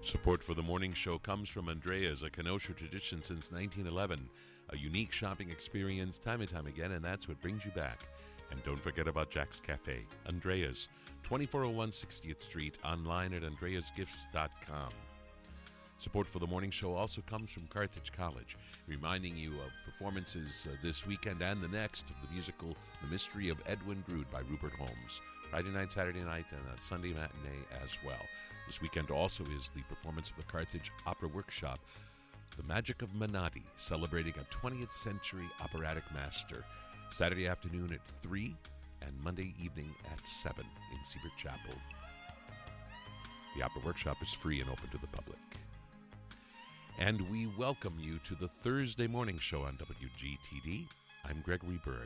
Support for the morning show comes from Andrea's, a Kenosha tradition since 1911. A unique shopping experience time and time again, and that's what brings you back. And don't forget about Jack's Cafe. Andrea's, 2401 60th Street, online at andreasgifts.com. Support for the morning show also comes from Carthage College, reminding you of performances this weekend and the next of the musical The Mystery of Edwin Drood by Rupert Holmes. Friday night, Saturday night, and a Sunday matinee as well. This weekend also is the performance of the Carthage Opera Workshop, The Magic of Menotti, celebrating a 20th century operatic master. Saturday afternoon at 3 and Monday evening at 7 in Siebert Chapel. The Opera Workshop is free and open to the public. And we welcome you to the Thursday morning show on WGTD. I'm Gregory Berg.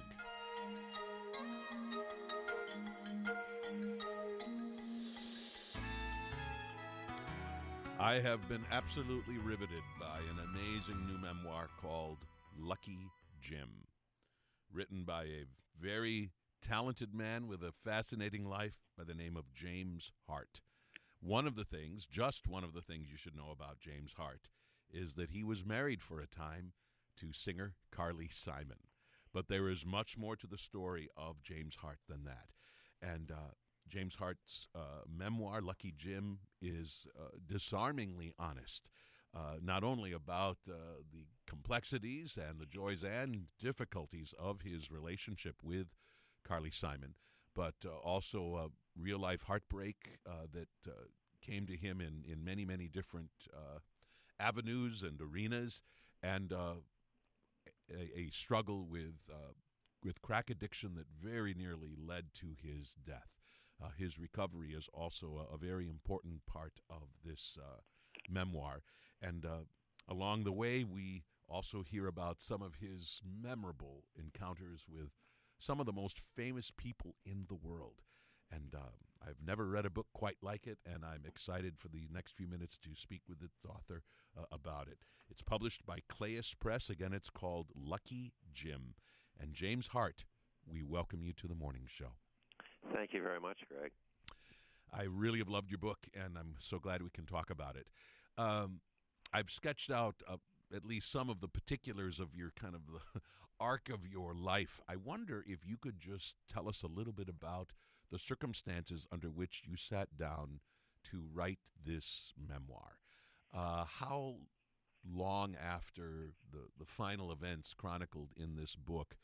I have been absolutely riveted by an amazing new memoir called Lucky Jim, written by a very talented man with a fascinating life by the name of James Hart. Just one of the things you should know about James Hart is that he was married for a time to singer Carly Simon. But there is much more to the story of James Hart than that. And James Hart's memoir, Lucky Jim, is disarmingly honest, not only about the complexities and the joys and difficulties of his relationship with Carly Simon, but also a real-life heartbreak that came to him in many, many different avenues and arenas, and a struggle with crack addiction that very nearly led to his death. His recovery is also a very important part of this memoir. And along the way, we also hear about some of his memorable encounters with some of the most famous people in the world. And I've never read a book quite like it, and I'm excited for the next few minutes to speak with its author about it. It's published by Claes Press. Again, it's called Lucky Jim. And James Hart, we welcome you to the morning show. Thank you very much, Greg. I really have loved your book, and I'm so glad we can talk about it. I've sketched out at least some of the particulars of your kind of the arc of your life. I wonder if you could just tell us a little bit about the circumstances under which you sat down to write this memoir. How long after the final events chronicled in this book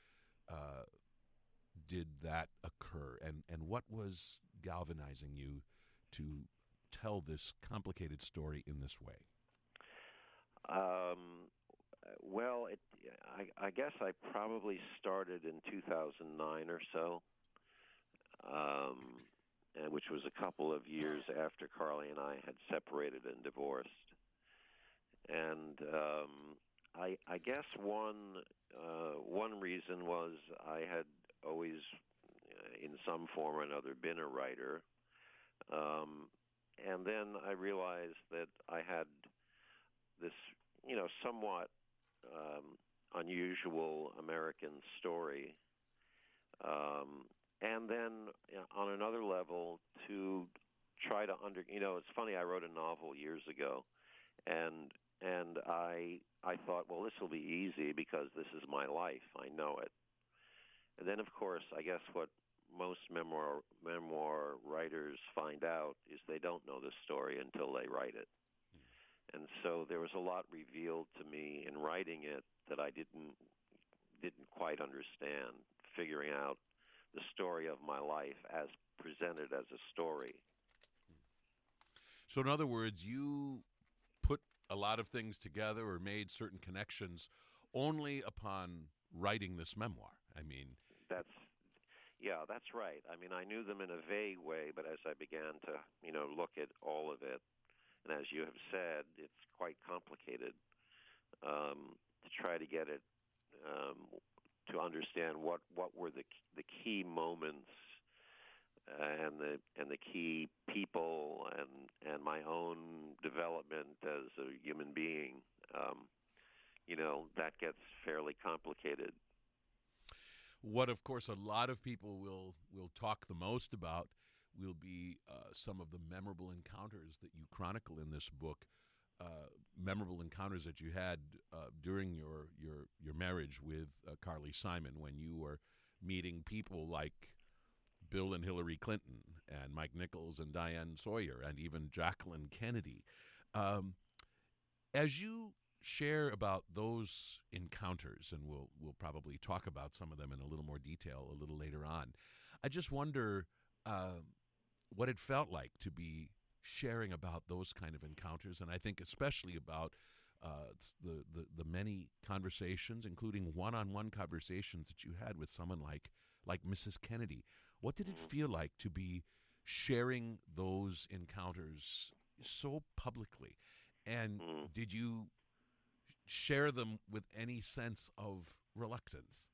did that occur? And what was galvanizing you to tell this complicated story in this way? Well, I guess I probably started in 2009 or so, which was a couple of years after Carly and I had separated and divorced. And I guess one reason was I had always, in some form or another, been a writer. And then I realized that I had this, somewhat unusual American story. And then on another level, to try to it's funny, I wrote a novel years ago, and I thought, well, this will be easy because this is my life. I know it. And then, of course, I guess what most memoir writers find out is they don't know the story until they write it. And so there was a lot revealed to me in writing it that I didn't quite understand, figuring out the story of my life as presented as a story. So in other words, you put a lot of things together or made certain connections only upon writing this memoir. I mean, that's right. I mean, I knew them in a vague way, but as I began to, look at all of it, and as you have said, it's quite complicated to try to get it to understand what were the key moments and the key people and my own development as a human being. That gets fairly complicated. What, of course, a lot of people will talk the most about will be some of the memorable encounters that you chronicle in this book, memorable encounters that you had during your marriage with Carly Simon, when you were meeting people like Bill and Hillary Clinton and Mike Nichols and Diane Sawyer and even Jacqueline Kennedy. As you share about those encounters, and we'll probably talk about some of them in a little more detail a little later on, I just wonder what it felt like to be sharing about those kind of encounters, and I think especially about the many conversations, including one-on-one conversations that you had with someone like Mrs. Kennedy. What did it feel like to be sharing those encounters so publicly? And did you share them with any sense of reluctance?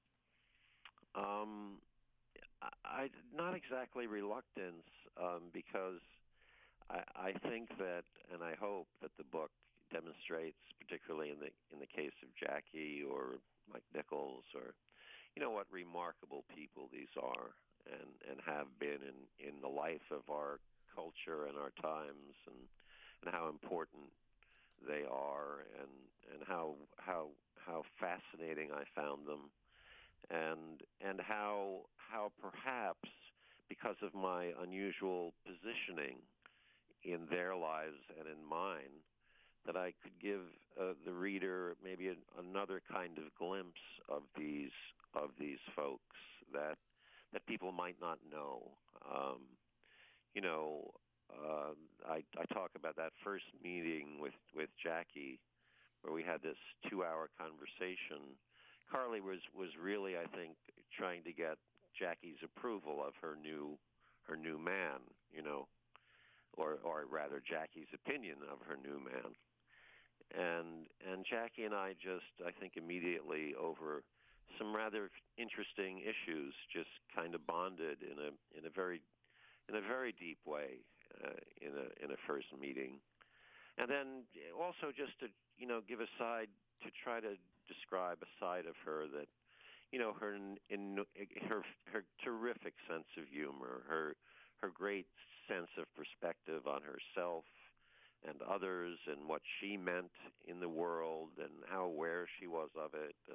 I not exactly reluctance, because I think that, and I hope that the book demonstrates, particularly in the case of Jackie or Mike Nichols, or what remarkable people these are, and have been in the life of our culture and our times, and how important they are, and how fascinating I found them, and how perhaps because of my unusual positioning in their lives and in mine, that I could give the reader maybe another kind of glimpse of these folks that people might not know. I talk about that first meeting with Jackie, where we had this 2-hour conversation. Carly was really, I think, trying to get Jackie's approval of her new man, or rather Jackie's opinion of her new man. And Jackie and I just, I think, immediately over some rather interesting issues, just kind of bonded in a very deep way in a first meeting. And then also just to give a side, to try to describe a side of her that her terrific sense of humor, her great sense of perspective on herself and others, and what she meant in the world, and how aware she was of it, and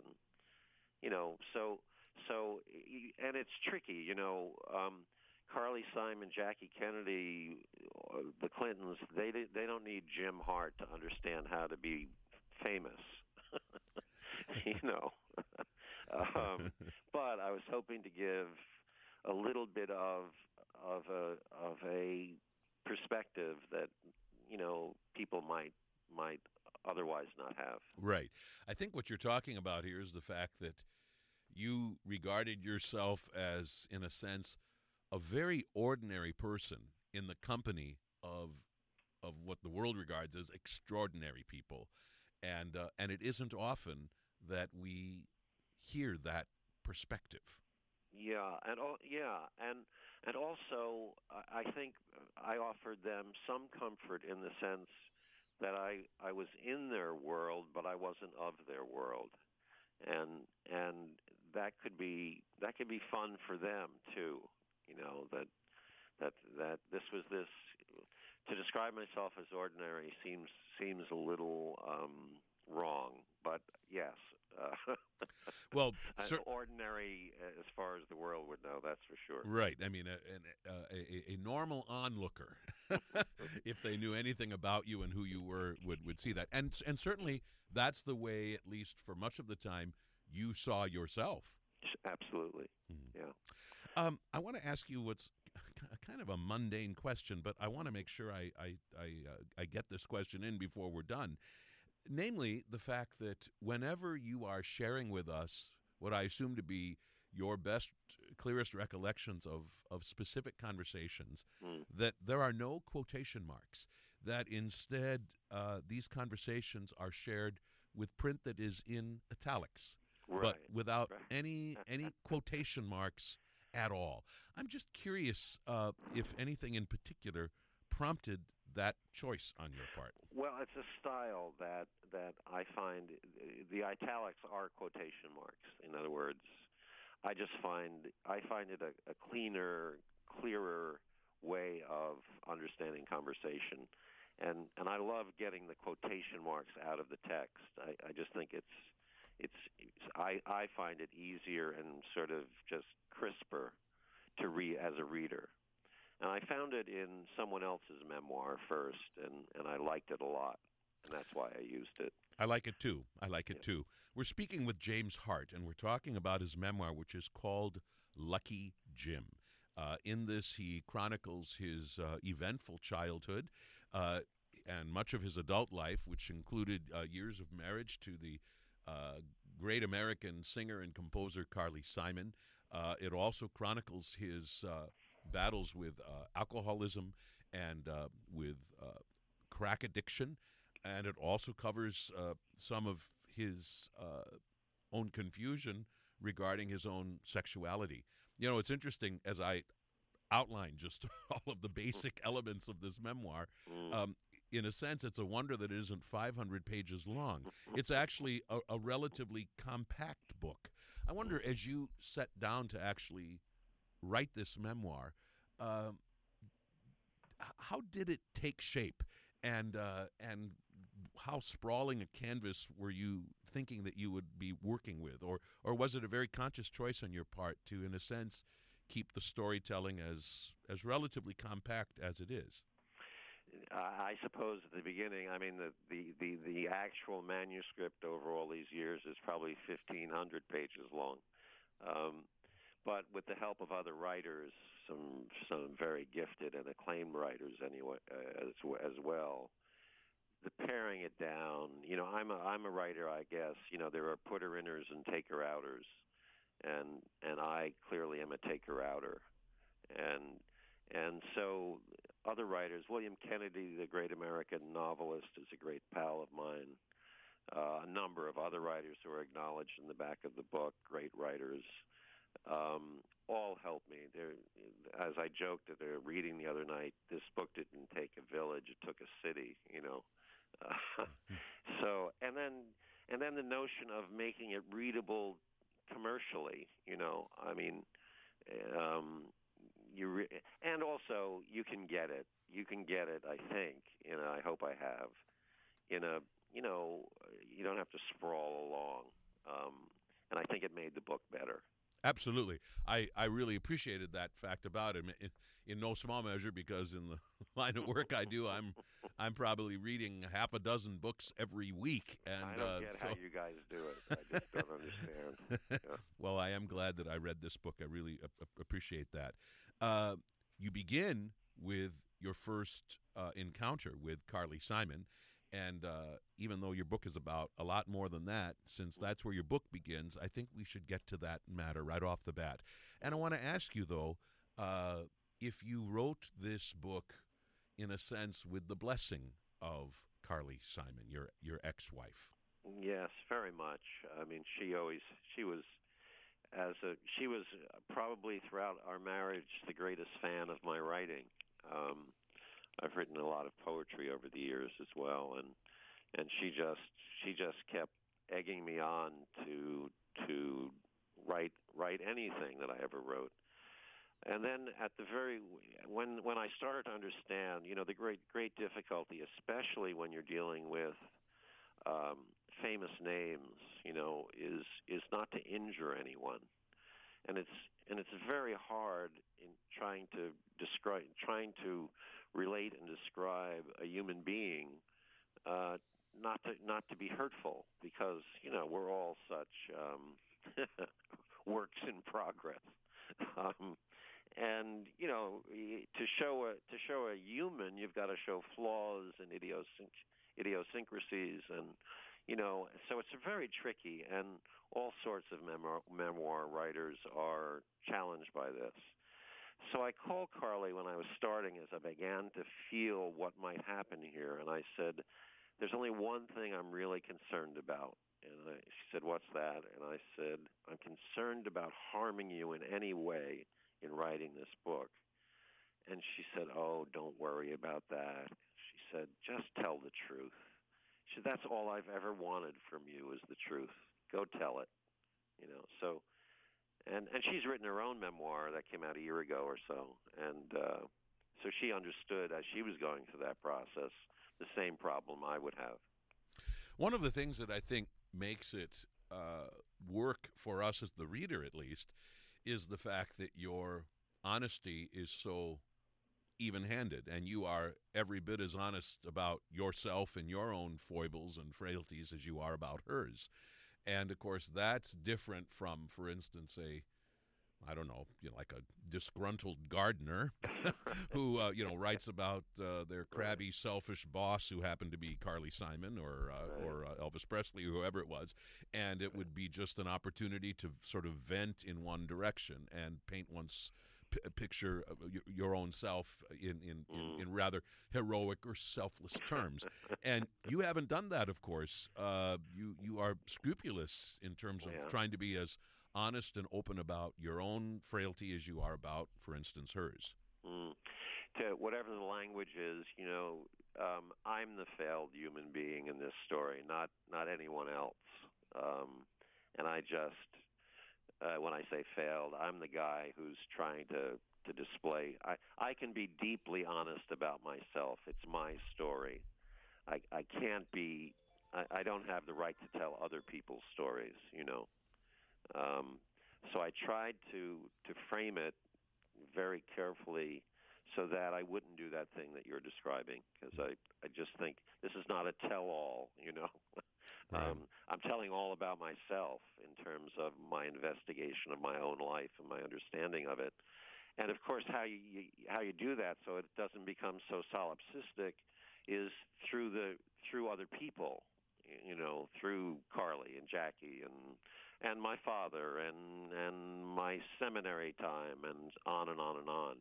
and it's tricky, Carly Simon, Jackie Kennedy, the Clintons, they don't need Jim Hart to understand how to be famous. But I was hoping to give a little bit of a perspective that people might otherwise not have. Right. I think what you're talking about here is the fact that you regarded yourself as, in a sense, a very ordinary person in the company of what the world regards as extraordinary people, and it isn't often that we hear that perspective. Yeah, and also I think I offered them some comfort in the sense that I was in their world, but I wasn't of their world, and that could be fun for them too. That this was this. To describe myself as ordinary seems a little wrong, but yes. Well, ordinary as far as the world would know, that's for sure. Right. I mean, a normal onlooker, if they knew anything about you and who you were, would see that. And certainly that's the way, at least for much of the time, you saw yourself. Absolutely. Mm-hmm. Yeah. I want to ask you what's kind of a mundane question, but I want to make sure I get this question in before we're done. Namely, the fact that whenever you are sharing with us what I assume to be your best, clearest recollections of specific conversations, that there are no quotation marks, that instead these conversations are shared with print that is in italics, right, but without any quotation marks at all. I'm just curious if anything in particular prompted that choice on your part. Well, it's a style that I find the italics are quotation marks. In other words, I find it a cleaner, clearer way of understanding conversation. And I love getting the quotation marks out of the text. I just think I find it easier and sort of just crisper to read as a reader. And I found it in someone else's memoir first, and I liked it a lot, and that's why I used it. I like it too. I like it too. We're speaking with James Hart, and we're talking about his memoir, which is called Lucky Jim. In this, he chronicles his eventful childhood and much of his adult life, which included years of marriage to the great American singer and composer Carly Simon. It also chronicles his battles with alcoholism and with crack addiction, and it also covers some of his own confusion regarding his own sexuality. You know, it's interesting, as I outlined just all of the basic elements of this memoir. In a sense, it's a wonder that it isn't 500 pages long. It's actually a relatively compact book. I wonder, as you sat down to actually write this memoir, how did it take shape, and how sprawling a canvas were you thinking that you would be working with, or was it a very conscious choice on your part to, in a sense, keep the storytelling as relatively compact as it is? I suppose at the beginning, I mean, the actual manuscript over all these years is probably 1,500 pages long. But with the help of other writers, some very gifted and acclaimed writers anyway, as well, the paring it down. You know, I'm a writer, I guess. You know, there are putter-inners and taker-outers, and I clearly am a taker-outer, and so other writers, William Kennedy, the great American novelist, is a great pal of mine. A number of other writers who are acknowledged in the back of the book, great writers, all helped me. As I joked at their reading the other night, this book didn't take a village; it took a city. You know, so and then the notion of making it readable commercially. You know, I mean. And also you can get it. You can get it. I think. You know, I hope I have. You don't have to sprawl along. And I think it made the book better. Absolutely. I really appreciated that fact about him in no small measure, because in the line of work I do, I'm probably reading half a dozen books every week. And I don't get how you guys do it. I just don't understand. Yeah. Well, I am glad that I read this book. I really appreciate that. You begin with your first encounter with Carly Simon. And even though your book is about a lot more than that, since that's where your book begins, I think we should get to that matter right off the bat. And I want to ask you, though, if you wrote this book, in a sense, with the blessing of Carly Simon, your ex-wife. Yes, very much. I mean, she was probably throughout our marriage the greatest fan of my writing. I've written a lot of poetry over the years as well, and she just kept egging me on to write anything that I ever wrote. And then when I started to understand, you know, the great difficulty, especially when you're dealing with famous names, you know, is not to injure anyone, and it's very hard in trying to relate and describe a human being, not to be hurtful, because you know we're all such works in progress, and you know to show a human, you've got to show flaws and idiosyncrasies, and you know, so it's very tricky, and all sorts of memoir writers are challenged by this. So I called Carly when I was starting, as I began to feel what might happen here, and I said, there's only one thing I'm really concerned about. And she said, what's that? And I said, I'm concerned about harming you in any way in writing this book. And she said, oh, don't worry about that. She said, just tell the truth. She said, that's all I've ever wanted from you is the truth. Go tell it. You know, so... And she's written her own memoir that came out a year ago or so, and So she understood as she was going through that process the same problem I would have. One of the things that I think makes it work for us as the reader, at least, is the fact that your honesty is so even-handed, and you are every bit as honest about yourself and your own foibles and frailties as you are about hers. And of course, that's different from, for instance, I don't know, like a disgruntled gardener who, writes about their crabby, selfish boss who happened to be Carly Simon or Elvis Presley, whoever it was, and it would be just an opportunity to sort of vent in one direction and paint one's picture of your own self in rather heroic or selfless terms. And you haven't done that, of course. You are scrupulous in terms of trying to be as honest and open about your own frailty as you are about, for instance, hers. To whatever the language is, I'm the failed human being in this story, not anyone else. And I just, when I say failed, I'm the guy who's trying to display. I can be deeply honest about myself. It's my story. I can't be. I don't have the right to tell other people's stories. So I tried to frame it very carefully so that I wouldn't do that thing that you're describing, because I just think this is not a tell-all, Right. I'm telling all about myself in terms of my investigation of my own life and my understanding of it. And of course, how you do that so it doesn't become so solipsistic is through other people, through Carly and Jackie and my father and my seminary time and on and on and on.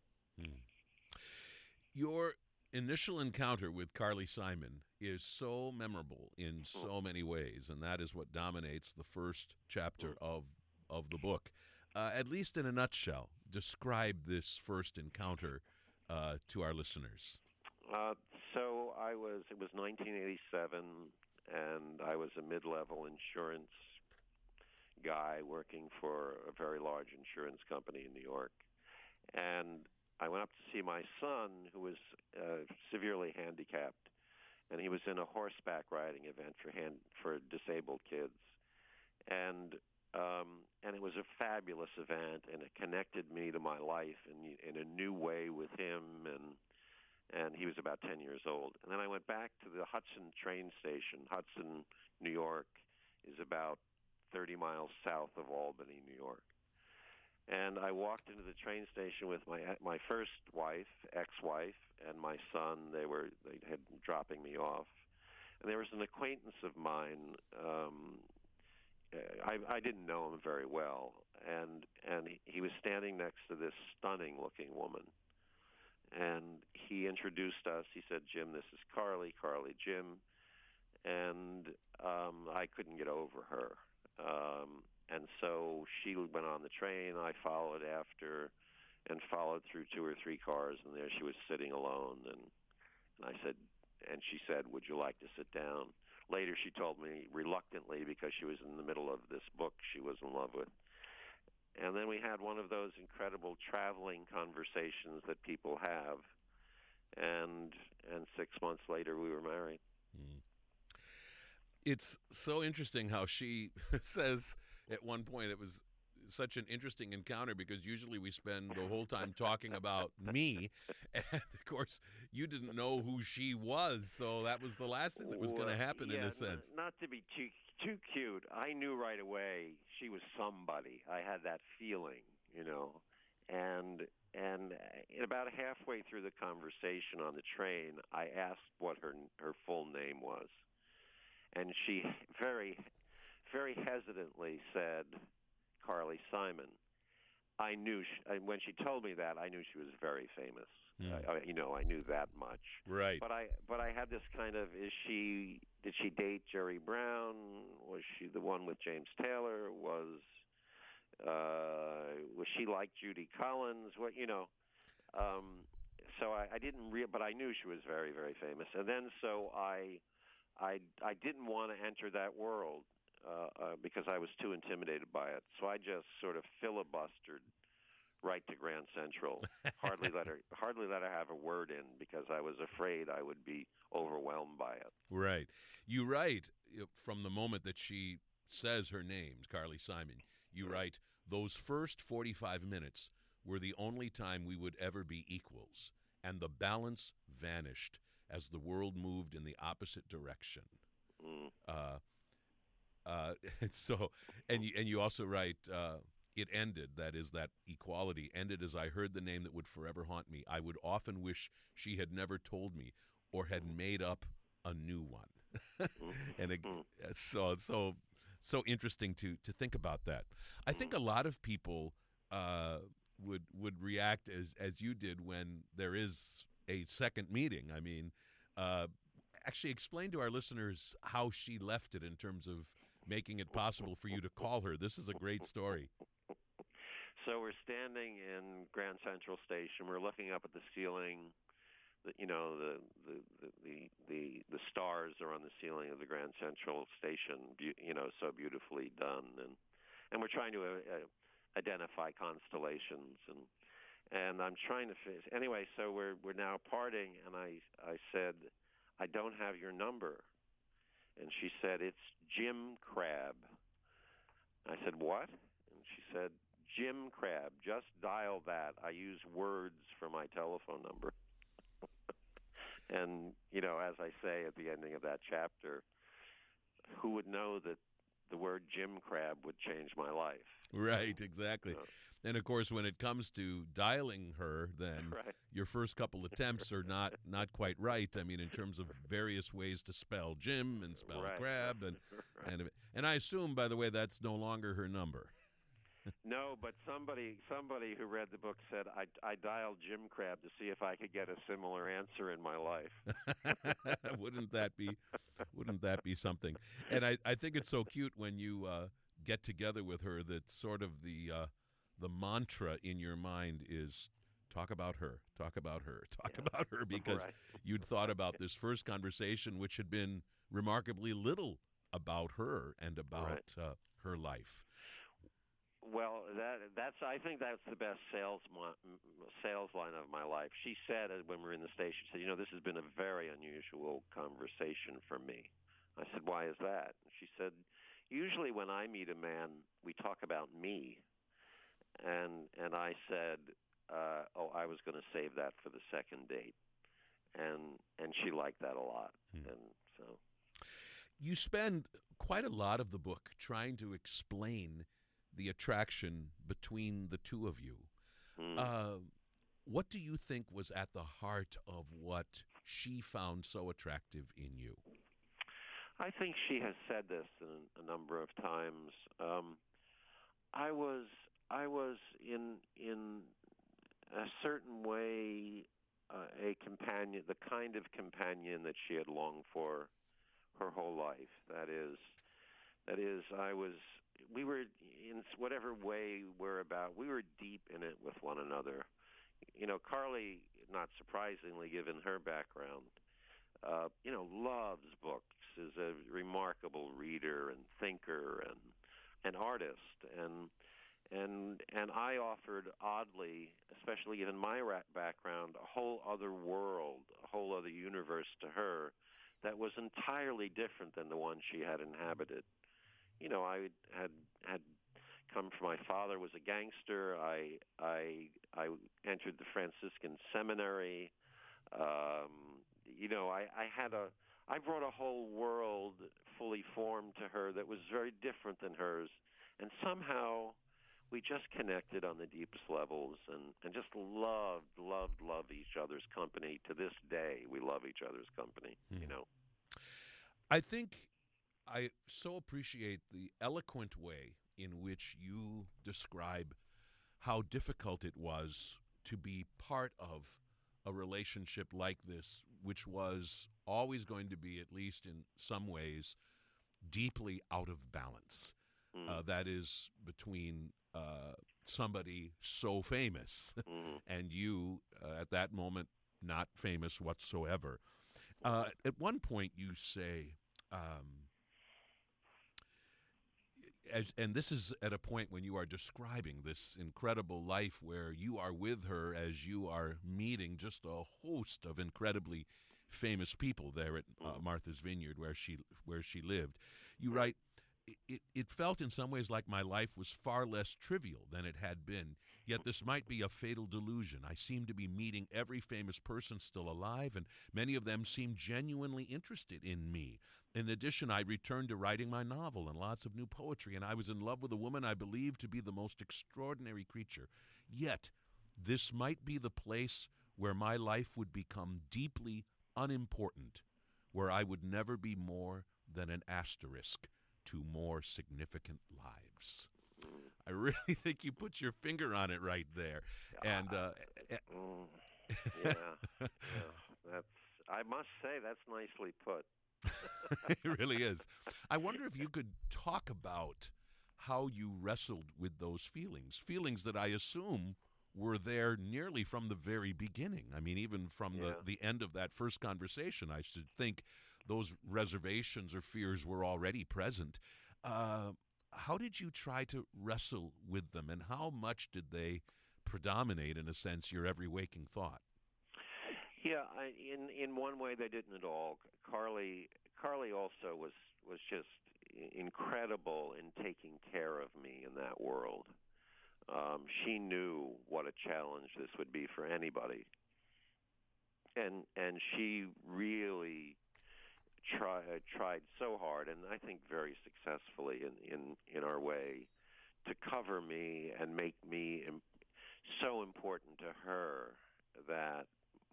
Your initial encounter with Carly Simon is so memorable in so many ways, and that is what dominates the first chapter of the book. At least in a nutshell, describe this first encounter to our listeners. So it was 1987, and I was a mid-level insurance guy working for a very large insurance company in New York. And I went up to see my son, who was severely handicapped, and he was in a horseback riding event for disabled kids. And it was a fabulous event, and it connected me to my life in a new way with him, and he was about 10 years old. And then I went back to the Hudson train station. Hudson, New York, is about 30 miles south of Albany, New York. And I walked into the train station with my first wife, ex-wife, and my son. They had dropping me off, and there was an acquaintance of mine. I didn't know him very well, and he was standing next to this stunning-looking woman. And he introduced us. He said, "Jim, this is Carly, Jim." And I couldn't get over her. And so she went on the train. I followed after and followed through 2 or 3 cars, and there she was sitting alone. And she said, "Would you like to sit down?" Later she told me reluctantly, because she was in the middle of this book she was in love with. And then we had one of those incredible traveling conversations that people have. And 6 months later we were married. It's so interesting how she says at one point it was such an interesting encounter, because usually we spend the whole time talking about me, and of course you didn't know who she was, so that was the last thing that was going to happen, in a sense. Not to be too cute, I knew right away she was somebody. I had that feeling, and about halfway through the conversation on the train, I asked what her full name was, and she very, very hesitantly said Carly Simon. I knew when she told me that, I knew she was very famous. I knew that much. Right. But I had this kind of, did she date Jerry Brown? Was she the one with James Taylor? Was she like Judy Collins? So I didn't but I knew she was very, very famous. And then so I didn't want to enter that world because I was too intimidated by it. So I just sort of filibustered right to Grand Central. Hardly let her have a word in because I was afraid I would be overwhelmed by it. Right. You write from the moment that she says her name, Carly Simon, you write, those first 45 minutes were the only time we would ever be equals, and the balance vanished as the world moved in the opposite direction. And you also write, it ended, that is, that equality ended as I heard the name that would forever haunt me. I would often wish she had never told me or had made up a new one. And so it's so interesting to think about that. I think a lot of people would react as you did when there is a second meeting. I mean, actually explain to our listeners how she left it in terms of making it possible for you to call her. This is a great story. So we're standing in Grand Central Station. We're looking up at the ceiling. The stars are on the ceiling of the Grand Central Station. So beautifully done, and we're trying to identify constellations, and I'm trying to anyway. So we're now parting, and I said, I don't have your number, and she said, it's Jim Crabb. I said, what? And she said, Jim Crabb. Just dial that. I use words for my telephone number. And, as I say at the ending of that chapter, who would know that the word Jim Crabb would change my life? Right, exactly. And, of course, when it comes to dialing her, then your first couple attempts are not quite right. I mean, in terms of various ways to spell Jim and spell Crab. And I assume, by the way, that's no longer her number. No, but somebody who read the book said I dialed Jim Crabb to see if I could get a similar answer in my life. Wouldn't that be something? And I think it's so cute when you get together with her that sort of the mantra in your mind is talk about her, because you'd thought about this first conversation, which had been remarkably little about her and about her life. Well, I think that's the best sales line of my life. She said when we were in the station, she said, this has been a very unusual conversation for me. I said, why is that? She said, usually when I meet a man, we talk about me. And I said, I was going to save that for the second date. And she liked that a lot. And so you spend quite a lot of the book trying to explain the attraction between the two of you. What do you think was at the heart of what she found so attractive in you? I think she has said this a number of times. I was in a certain way a companion, the kind of companion that she had longed for her whole life. That is, we were, in whatever way we were deep in it with one another. Carly, not surprisingly, given her background, loves books, is a remarkable reader and thinker and artist. And I offered, oddly, especially given my background, a whole other world, a whole other universe to her that was entirely different than the one she had inhabited. I had come from, my father was a gangster. I entered the Franciscan seminary. I brought a whole world fully formed to her that was very different than hers, and somehow we just connected on the deepest levels and just loved each other's company. To this day, we love each other's company. I think I so appreciate the eloquent way in which you describe how difficult it was to be part of a relationship like this, which was always going to be, at least in some ways, deeply out of balance. That is, between somebody so famous and you, at that moment, not famous whatsoever. At one point you say, and this is at a point when you are describing this incredible life where you are with her as you are meeting just a host of incredibly famous people there at Martha's Vineyard where she lived. You write, it felt in some ways like my life was far less trivial than it had been, yet this might be a fatal delusion. I seem to be meeting every famous person still alive, and many of them seem genuinely interested in me. In addition, I returned to writing my novel and lots of new poetry, and I was in love with a woman I believed to be the most extraordinary creature. Yet, this might be the place where my life would become deeply unimportant, where I would never be more than an asterisk to more significant lives. I really think you put your finger on it right there. And yeah, that's. I must say that's nicely put. It really is. I wonder if you could talk about how you wrestled with those feelings that I assume were there nearly from the very beginning. I mean, even from the end of that first conversation, I should think those reservations or fears were already present. How did you try to wrestle with them, and how much did they predominate, in a sense, your every waking thought? Yeah, in one way they didn't at all. Carly also was just incredible in taking care of me in that world. She knew what a challenge this would be for anybody, and she really tried so hard, and I think very successfully in our way, to cover me and make me so important to her that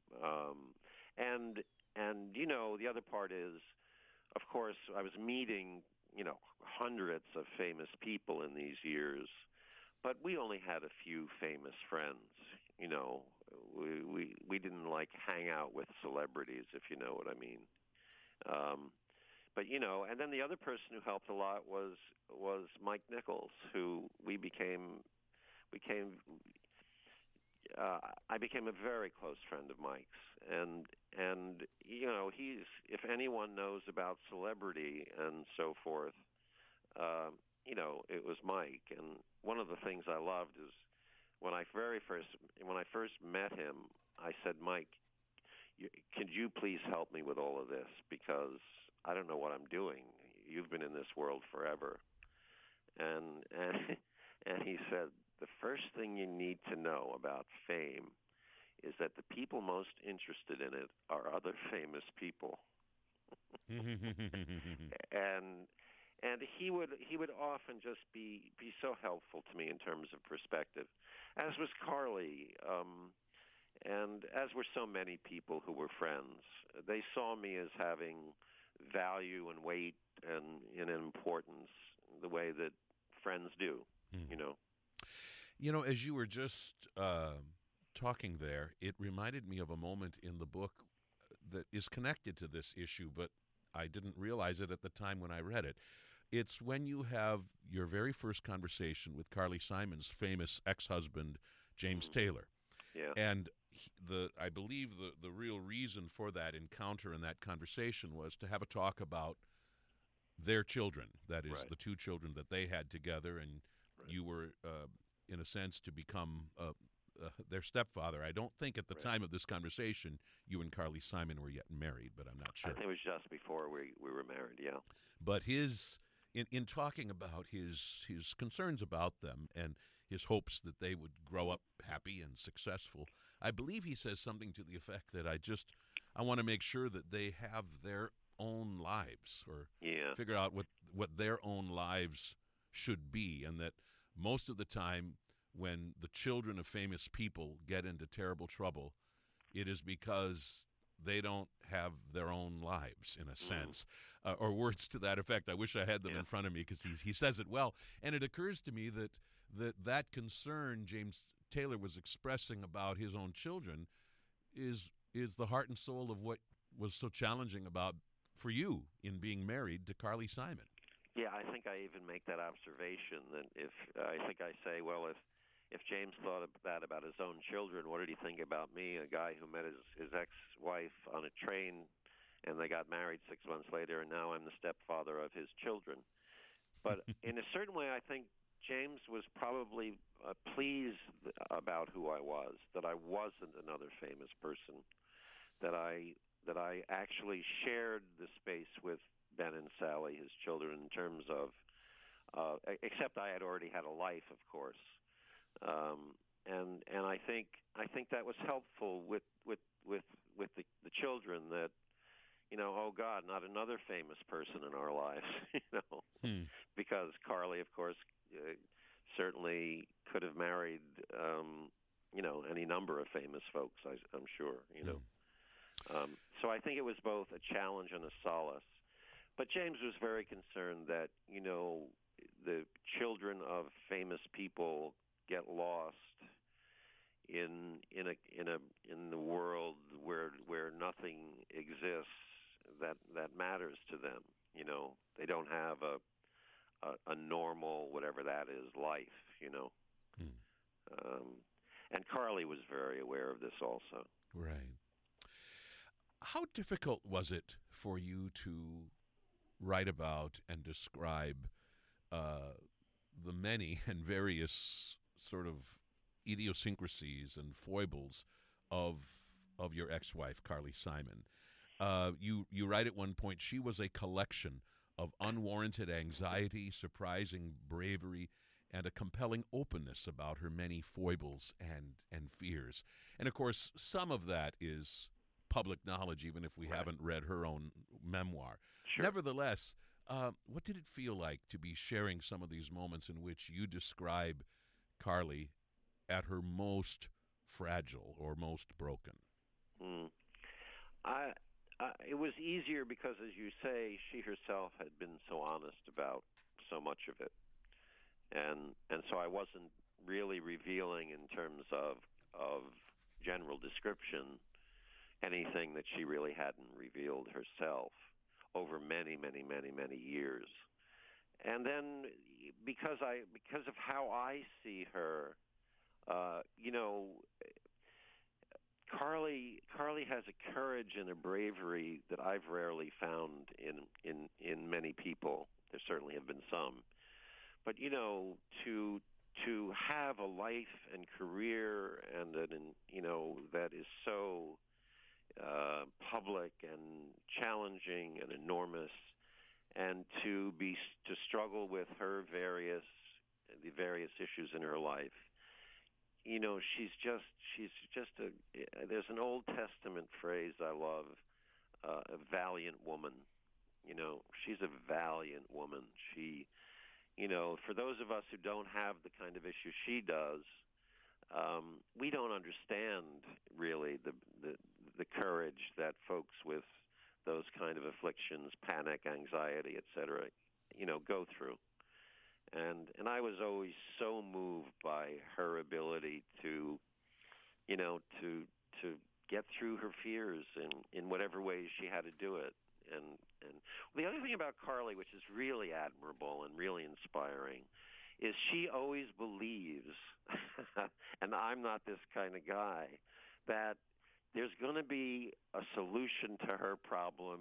and you know, the other part is, of course, I was meeting, you know, hundreds of famous people in these years, but we only had a few famous friends. You know, we didn't like hang out with celebrities, if you know what I mean. But you know, and then the other person who helped a lot was Mike Nichols, who I became a very close friend of Mike's, and you know, if anyone knows about celebrity and so forth, you know, it was Mike. And one of the things I loved is when I first met him, I said, Mike, could you please help me with all of this, because I don't know what I'm doing. You've been in this world forever. And he said, the first thing you need to know about fame is that the people most interested in it are other famous people. and he would often just be so helpful to me in terms of perspective, as was Carly. And as were so many people who were friends. They saw me as having value and weight and importance the way that friends do, you know. You know, as you were just talking there, it reminded me of a moment in the book that is connected to this issue, but I didn't realize it at the time when I read it. It's when you have your very first conversation with Carly Simon's famous ex-husband, James Taylor. Yeah. And I believe the real reason for that encounter and that conversation was to have a talk about their children. That is, the two children that they had together, and you were, in a sense, to become their stepfather. I don't think at the time of this conversation you and Carly Simon were yet married, but I'm not sure. I think it was just before we were married, yeah. But in talking about his concerns about them and his hopes that they would grow up happy and successful, I believe he says something to the effect that I want to make sure that they have their own lives, or figure out what their own lives should be, and that most of the time when the children of famous people get into terrible trouble, it is because they don't have their own lives, in a sense, or words to that effect. I wish I had them in front of me, because he says it well. And it occurs to me that concern James Taylor was expressing about his own children is the heart and soul of what was so challenging about for you in being married to Carly Simon. Yeah, I think I even make that observation, that I say, well, if James thought of that about his own children, what did he think about me, a guy who met his ex-wife on a train, and they got married 6 months later, and now I'm the stepfather of his children. But in a certain way, I think James was probably pleased about who I was, that I wasn't another famous person, that I actually shared the space with Ben and Sally, his children, in terms of, except I had already had a life, of course, and I think that was helpful with the children, that oh God, not another famous person in our lives, Hmm. because Carly, of course, certainly could have married, any number of famous folks. I'm sure. Hmm. So I think it was both a challenge and a solace. But James was very concerned that the children of famous people get lost in the world where nothing exists that matters to them. They don't have a normal, whatever that is, life. Hmm. And Carly was very aware of this also. Right. How difficult was it for you to write about and describe the many and various sort of idiosyncrasies and foibles of your ex-wife, Carly Simon? You write at one point, she was a collection of unwarranted anxiety, surprising bravery, and a compelling openness about her many foibles and fears. And of course, some of that is public knowledge, even if we Right. haven't read her own memoir. Sure. Nevertheless, what did it feel like to be sharing some of these moments in which you describe Carly at her most fragile or most broken? Mm. I, it was easier because, as you say, she herself had been so honest about so much of it, and so I wasn't really revealing in terms of general description anything that she really hadn't revealed herself over many, many, many, many years. And then because of how I see her, uh, you know, Carly has a courage and a bravery that I've rarely found in many people. There certainly have been some, but to have a life and career and that is so public and challenging and enormous, and to struggle with the various issues in her life. She's just a. There's an Old Testament phrase I love, a valiant woman. She's a valiant woman. For those of us who don't have the kind of issue she does, we don't understand really the courage that folks with those kind of afflictions, panic, anxiety, etc., go through. And I was always so moved by her ability to to get through her fears in whatever ways she had to do it. And the other thing about Carly, which is really admirable and really inspiring, is she always believes, and I'm not this kind of guy, that there's going to be a solution to her problem,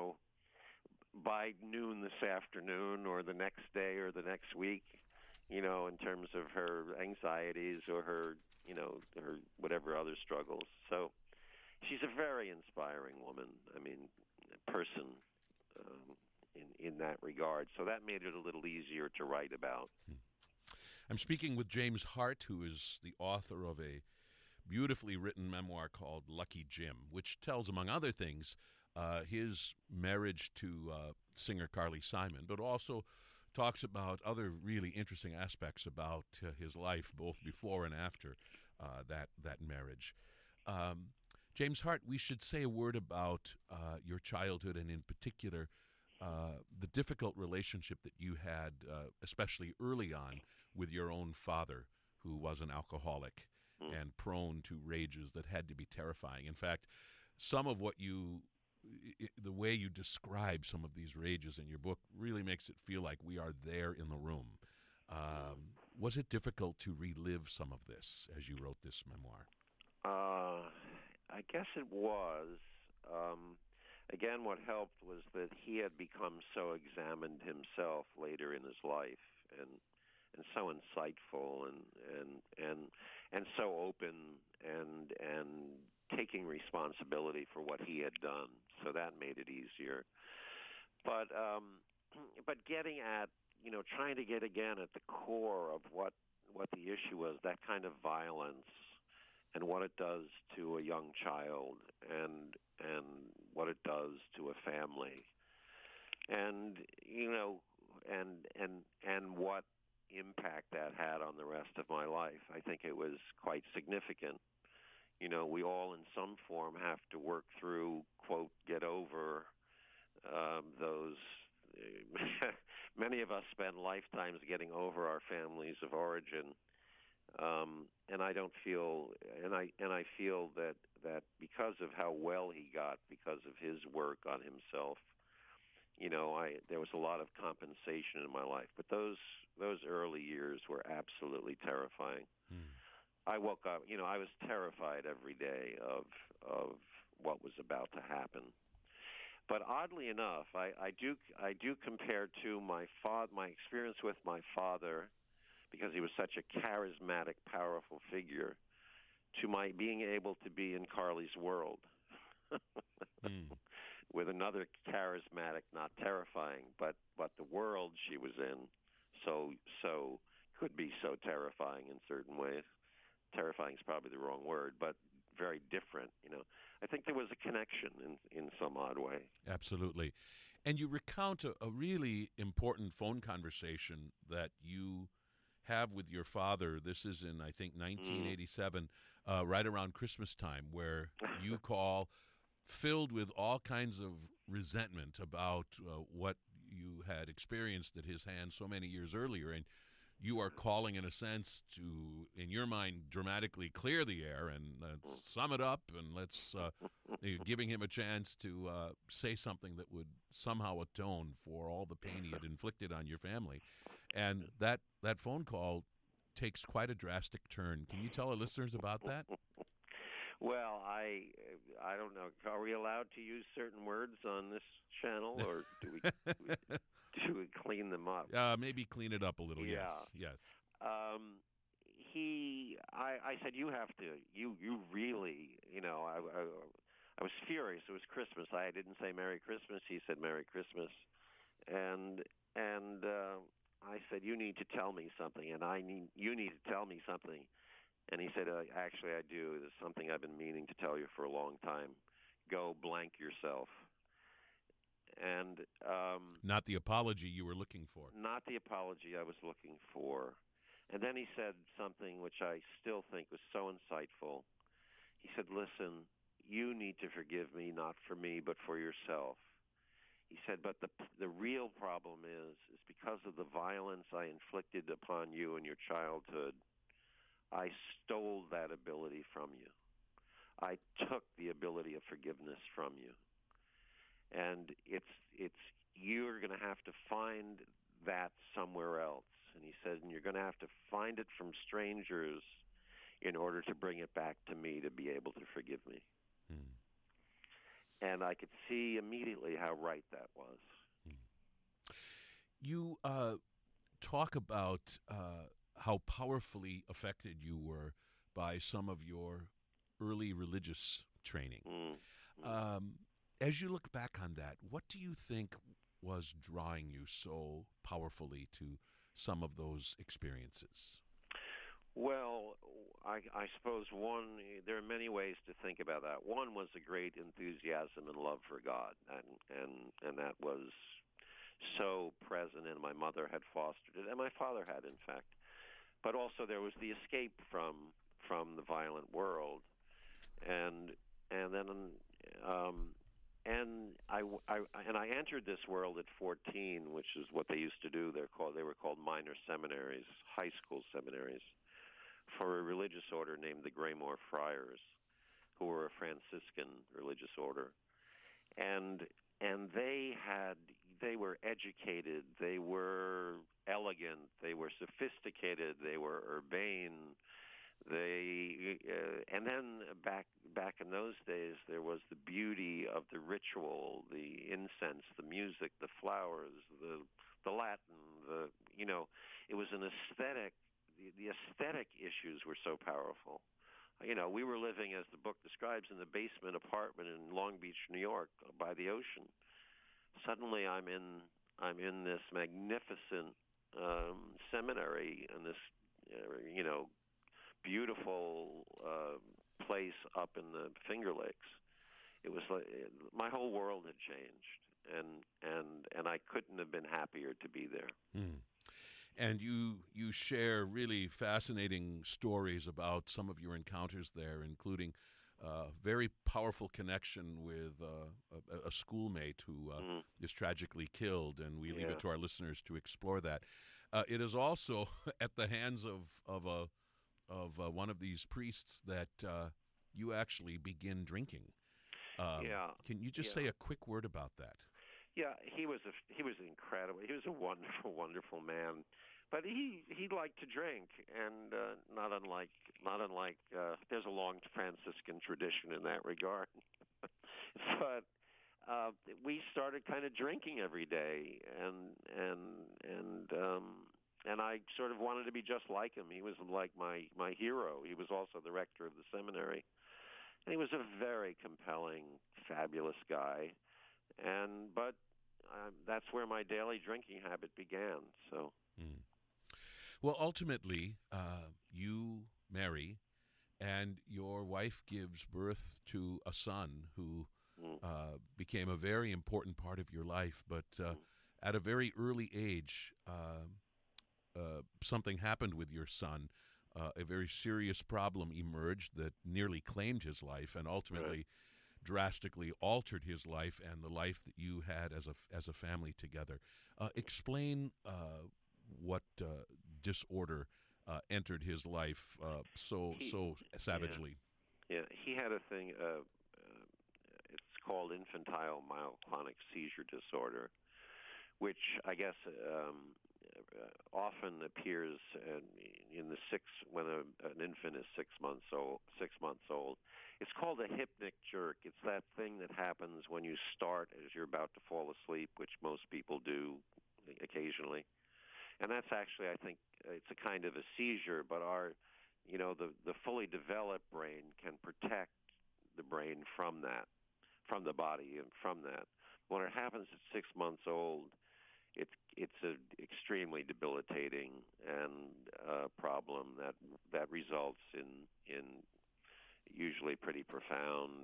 by noon this afternoon or the next day or the next week, in terms of her anxieties or her whatever other struggles. So she's a very inspiring woman. I mean, person, in that regard. So that made it a little easier to write about. I'm speaking with James Hart, who is the author of a beautifully written memoir called Lucky Jim, which tells, among other things, his marriage to singer Carly Simon, but also talks about other really interesting aspects about his life, both before and after that marriage. James Hart, we should say a word about your childhood, and in particular, the difficult relationship that you had, especially early on, with your own father, who was an alcoholic and prone to rages that had to be terrifying. In fact, some of the way you describe some of these rages in your book really makes it feel like we are there in the room. Was it difficult to relive some of this as you wrote this memoir? I guess it was. again, what helped was that he had become so examined himself later in his life, and so insightful, and so open, and taking responsibility for what he had done. So that made it easier. But getting at, trying to get again at the core of what the issue was, that kind of violence and what it does to a young child, and what it does to a family, and and what impact that had on the rest of my life. I think it was quite significant. We all in some form have to work through, quote, get over those. Many of us spend lifetimes getting over our families of origin, and I don't feel, and I feel that because of how well he got, because of his work on himself, there was a lot of compensation in my life. But those early years were absolutely terrifying. I woke up, I was terrified every day of what was about to happen. But oddly enough, I do compare to my experience with my father, because he was such a charismatic, powerful figure, to my being able to be in Carly's world with another charismatic, not terrifying, but the world she was in, so could be so terrifying in certain ways. Terrifying is probably the wrong word, but very different. I think there was a connection in some odd way. Absolutely. And you recount a really important phone conversation that you have with your father. This is in, I think, 1987, right around Christmas time, where you call filled with all kinds of resentment about what you had experienced at his hands so many years earlier. And you are calling, in a sense, to, in your mind, dramatically clear the air and sum it up, and let's giving him a chance to say something that would somehow atone for all the pain he had inflicted on your family. And that phone call takes quite a drastic turn. Can you tell our listeners about that? Well, I don't know. Are we allowed to use certain words on this channel, or do we clean them up? Maybe clean it up a little. Yeah. Yes. I said, you have to. You really. I was furious. It was Christmas. I didn't say Merry Christmas. He said Merry Christmas, and I said, you need to tell me something, and you need to tell me something. And he said, actually, I do. There's something I've been meaning to tell you for a long time. Go blank yourself. And not the apology you were looking for. Not the apology I was looking for. And then he said something which I still think was so insightful. He said, listen, you need to forgive me, not for me, but for yourself. He said, but the real problem is because of the violence I inflicted upon you in your childhood, I stole that ability from you. I took the ability of forgiveness from you. And it's you're going to have to find that somewhere else. And he said, and you're going to have to find it from strangers in order to bring it back to me to be able to forgive me. And I could see immediately how right that was. You talk about how powerfully affected you were by some of your early religious training. As you look back on that, what do you think was drawing you so powerfully to some of those experiences? Well, I suppose there are many ways to think about that. One was a great enthusiasm and love for God, and that was so present, and my mother had fostered it, and my father had, in fact. But also there was the escape from the violent world, and then I entered this world at 14, which is what they used to do. They were called minor seminaries, high school seminaries, for a religious order named the Greymoor Friars, who were a Franciscan religious order, and they were educated, they were elegant, they were sophisticated, they were urbane. And then back in those days, there was the beauty the ritual, the incense, the music, the flowers, the Latin, it was an aesthetic. The aesthetic issues were so powerful. We were living, as the book describes, in the basement apartment in Long Beach, New York, by the ocean. Suddenly, I'm in this magnificent seminary in this, beautiful place up in the Finger Lakes. It was like my whole world had changed, and I couldn't have been happier to be there. And you share really fascinating stories about some of your encounters there, including very powerful connection with a schoolmate who is tragically killed, and we leave it to our listeners to explore that. It is also at the hands of one of these priests that you actually begin drinking. Can you just say a quick word about that? Yeah, he was incredible. He was a wonderful, wonderful man, but he liked to drink, and not unlike there's a long Franciscan tradition in that regard. But we started kind of drinking every day, and I sort of wanted to be just like him. He was like my hero. He was also the rector of the seminary, and he was a very compelling, fabulous guy. But that's where my daily drinking habit began. So, well, ultimately, you marry, and your wife gives birth to a son who became a very important part of your life. But at a very early age, something happened with your son. A very serious problem emerged that nearly claimed his life, and ultimately drastically altered his life and the life that you had as a family together. Explain what disorder entered his life so savagely. Yeah, he had a thing. It's called infantile myoclonic seizure disorder, which I guess often appears when an infant is 6 months old. It's called a hypnic jerk. It's that thing that happens when you start as you're about to fall asleep, which most people do occasionally. And that's actually, I think, it's a kind of a seizure, but the fully developed brain can protect the brain from that, from the body and from that. When it happens at 6 months old, it's an extremely debilitating and problem that results in usually pretty profound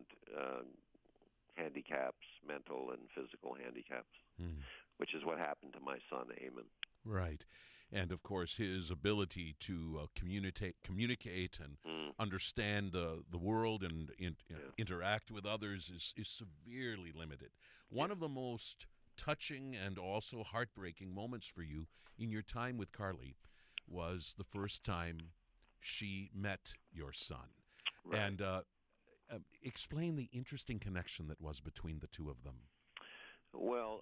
handicaps, mental and physical handicaps, which is what happened to my son, Eamon. Right. And, of course, his ability to communicate and understand the world and interact with others is severely limited. One of the most touching and also heartbreaking moments for you in your time with Carly was the first time she met your son. Right. And explain the interesting connection that was between the two of them. Well,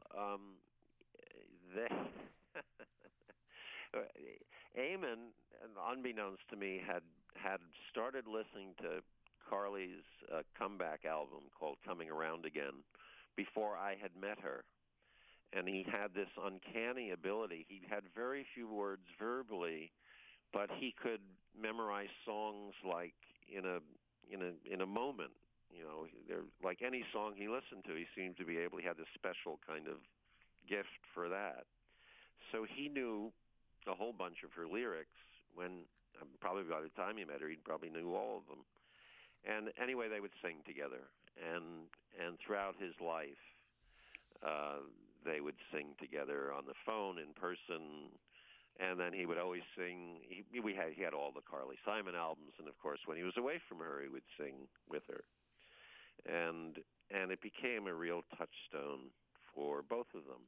Eamon, unbeknownst to me, had started listening to Carly's comeback album called Coming Around Again before I had met her. And he had this uncanny ability. He had very few words verbally, but he could memorize songs like in a moment. Like any song he listened to, he seemed to be able. He had this special kind of gift for that. So he knew a whole bunch of her lyrics. When probably by the time he met her, he probably knew all of them. And anyway, they would sing together, and throughout his life, they would sing together on the phone, in person, and then he would always sing. He had all the Carly Simon albums, and of course, when he was away from her, he would sing with her, and it became a real touchstone for both of them.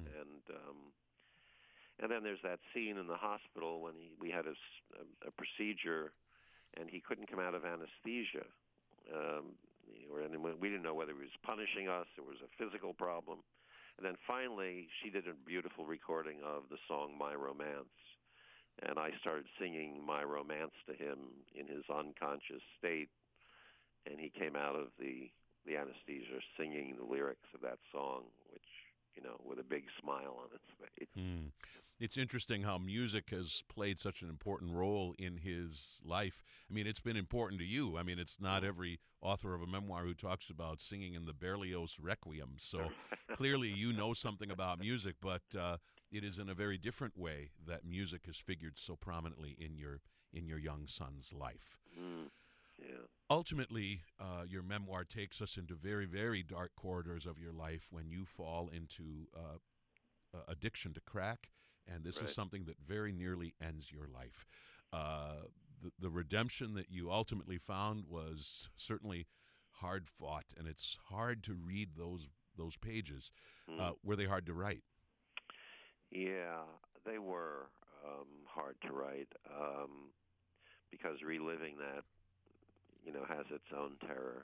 And then there's that scene in the hospital when we had a procedure, and he couldn't come out of anesthesia. And we didn't know whether he was punishing us, it was a physical problem. And then finally, she did a beautiful recording of the song My Romance. And I started singing My Romance to him in his unconscious state. And he came out of the the anesthesia singing the lyrics of that song, which, with a big smile on its face. It's interesting how music has played such an important role in his life. I mean, it's been important to you. I mean, it's not every author of a memoir who talks about singing in the Berlioz Requiem. So clearly you know something about music, but it is in a very different way that music has figured so prominently in your young son's life. Yeah. Ultimately, your memoir takes us into very, very dark corridors of your life when you fall into addiction to crack, and this is something that very nearly ends your life. The redemption that you ultimately found was certainly hard fought, and it's hard to read those pages. Were they hard to write? Yeah, they were hard to write because reliving that, has its own terror.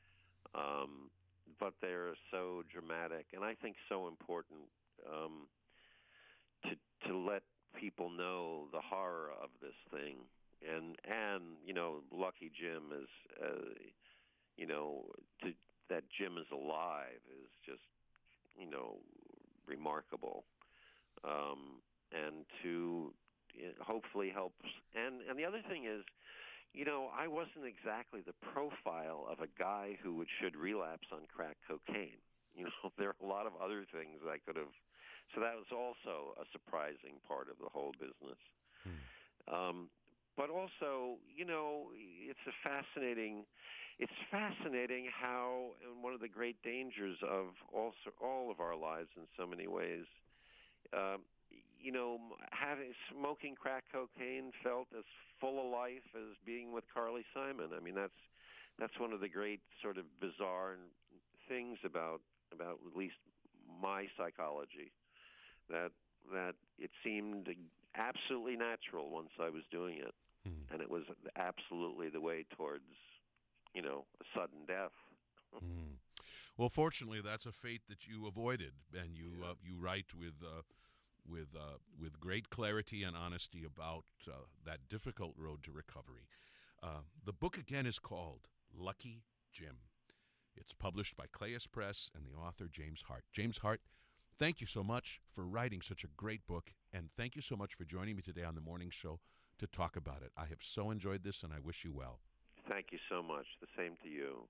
But they're so dramatic, and I think so important to let people know the horror of this thing. And Lucky Jim is, that Jim is alive is just, remarkable. And to hopefully help. And the other thing is, I wasn't exactly the profile of a guy who should relapse on crack cocaine. There are a lot of other things I could have. So that was also a surprising part of the whole business. But also, it's fascinating how, and one of the great dangers of all of our lives in so many ways, smoking crack cocaine felt as full of life as being with Carly Simon. I mean, that's one of the great sort of bizarre things about at least my psychology, that it seemed absolutely natural once I was doing it, and it was absolutely the way towards, a sudden death. Well, fortunately, that's a fate that you avoided, and you write with great clarity and honesty about that difficult road to recovery. The book again is called Lucky Jim. It's published by Claes Press and the author James Hart. James Hart, thank you so much for writing such a great book, and thank you so much for joining me today on the morning show to talk about it. I have so enjoyed this, and I wish you well. Thank you so much. The same to you.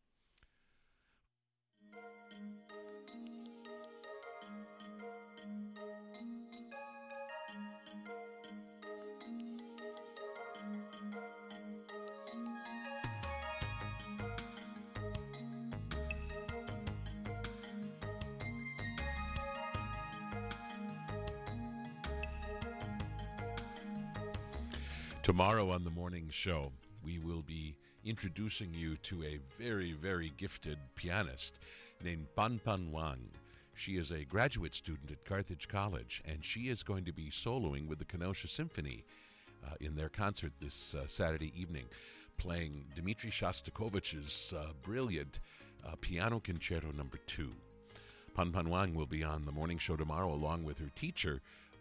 Tomorrow on the morning show, we will be introducing you to a very, very gifted pianist named Pan Pan Wang. She is a graduate student at Carthage College, and she is going to be soloing with the Kenosha Symphony in their concert this Saturday evening, playing Dmitri Shostakovich's brilliant Piano Concerto No. 2. Pan Pan Wang will be on the morning show tomorrow along with her teacher,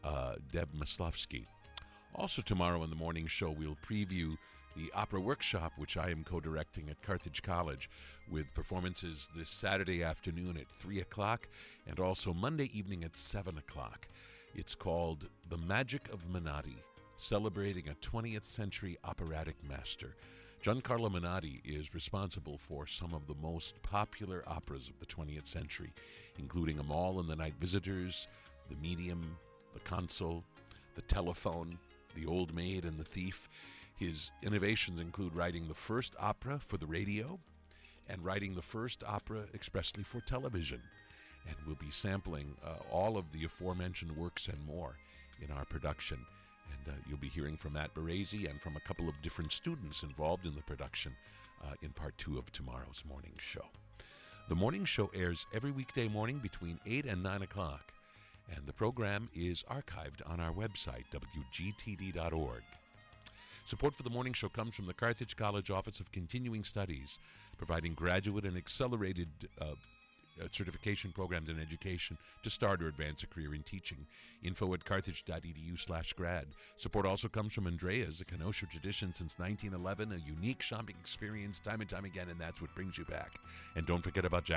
Deb Maslovsky. Also tomorrow on the morning show, we'll preview the opera workshop, which I am co-directing at Carthage College, with performances this Saturday afternoon at 3 o'clock and also Monday evening at 7 o'clock. It's called The Magic of Menotti, celebrating a 20th century operatic master. Giancarlo Menotti is responsible for some of the most popular operas of the 20th century, including Them All and the Night Visitors, The Medium, The Consul, The Telephone, The Old Maid and the Thief. His innovations include writing the first opera for the radio and writing the first opera expressly for television. And we'll be sampling all of the aforementioned works and more in our production. And you'll be hearing from Matt Baresi and from a couple of different students involved in the production in part 2 of tomorrow's morning show. The morning show airs every weekday morning between 8 and 9 o'clock. And the program is archived on our website, wgtd.org. Support for the morning show comes from the Carthage College Office of Continuing Studies, providing graduate and accelerated certification programs in education to start or advance a career in teaching. Info at carthage.edu/grad. Support also comes from Andrea's, a Kenosha tradition since 1911, a unique shopping experience time and time again, and that's what brings you back. And don't forget about